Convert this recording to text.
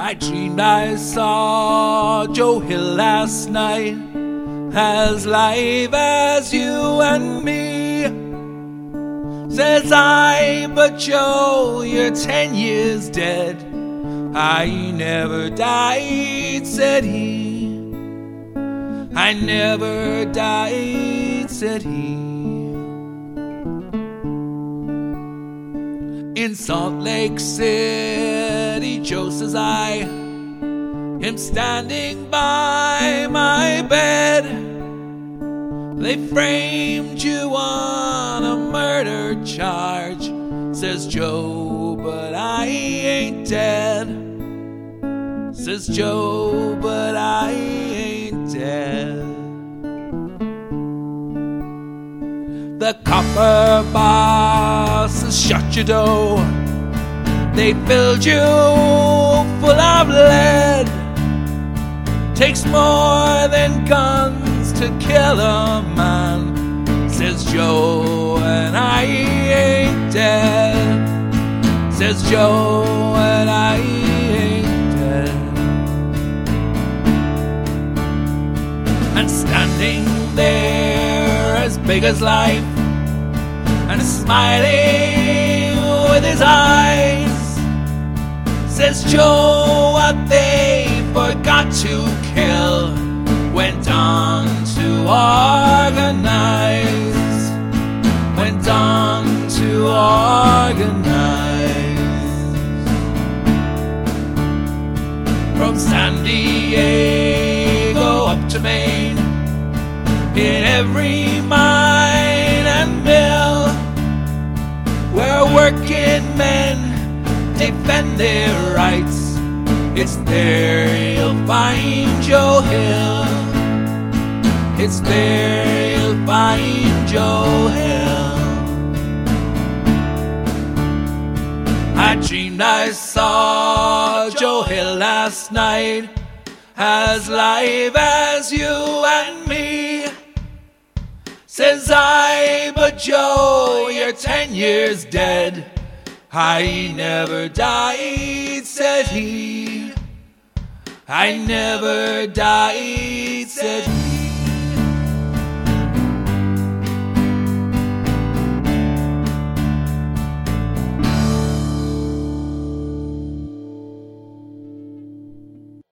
I dreamed I saw Joe Hill last night, as live as you and me. Says I, but Joe, you're 10 years dead. I never died, said he. I never died, said he. In Salt Lake City, Joe, says I, am standing by my bed. They framed you on a murder charge, says Joe, but I ain't dead. Says Joe, but I ain't dead. The copper bosses shot you dough. They filled you full of lead. Takes more than guns to kill a man, says Joe, and I ain't dead. Says Joe, and I ain't dead. And standing there as big as life, and smiling with his eyes, says Joe, what they forgot to kill went on to organize, went on to organize. From San Diego up to Maine, in every mine and mill, where working men defend their rights, it's there you'll find Joe Hill. It's there you'll find Joe Hill. I dreamed I saw Joe Hill last night, as live as you and me. Says I, but Joe, you're 10 years dead. I never died, said he. I never died, said he.